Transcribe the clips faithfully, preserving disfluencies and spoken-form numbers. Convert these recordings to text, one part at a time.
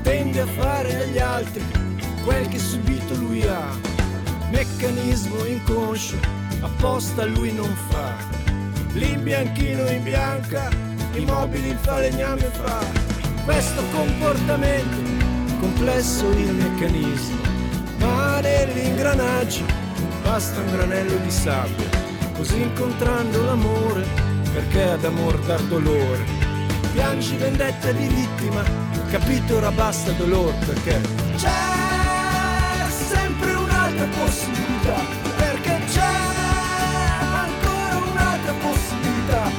tende a fare agli altri quel che subito lui ha. Meccanismo inconscio, apposta lui non fa. L'imbianchino in bianca, i mobili il falegname fa. Questo comportamento, complesso il meccanismo, ma negli ingranaggi basta un granello di sabbia. Così incontrando l'amore, perché ad amor dar dolore. Piangi vendetta di vittima, capito ora basta dolor, perché c'è sempre un'altra possibilità, perché c'è ancora un'altra possibilità,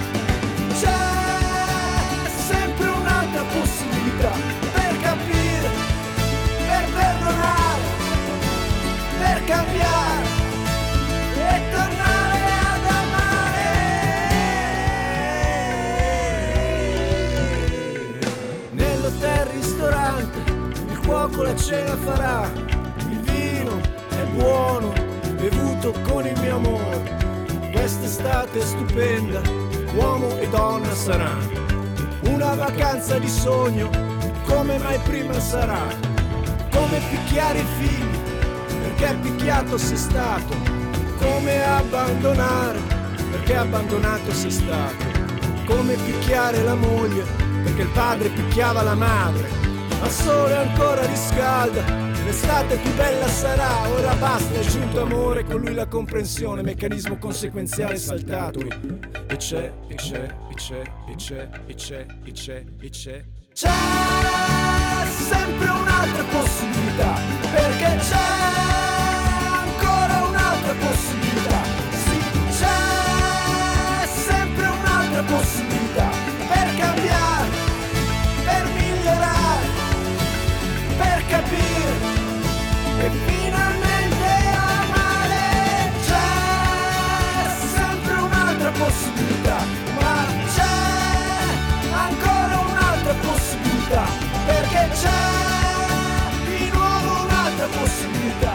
c'è sempre un'altra possibilità, per capire, per perdonare, per cambiare e tornare ad amare. Nell'hotel ristorante il cuoco la cena farà, il vino è buono, bevuto con il mio amore. Quest'estate stupenda, uomo e donna saranno, una vacanza di sogno, come mai prima sarà. Come picchiare i figli, perché picchiato sei stato. Come abbandonare, perché abbandonato sei stato. Come picchiare la moglie, perché il padre picchiava la madre. Ma il sole ancora riscalda, l'estate più bella sarà. Ora basta, è giunto amore, con lui la comprensione, meccanismo conseguenziale saltato. E c'è, e c'è, e c'è, e c'è, e c'è, e c'è, e c'è. C'è sempre un'altra possibilità, perché c'è ancora un'altra possibilità. Sì, c'è sempre un'altra possibilità, per cambiare, per migliorare, per capire e finalmente amare. C'è sempre un'altra possibilità, ma c'è ancora un'altra possibilità, perché c'è di nuovo un'altra possibilità.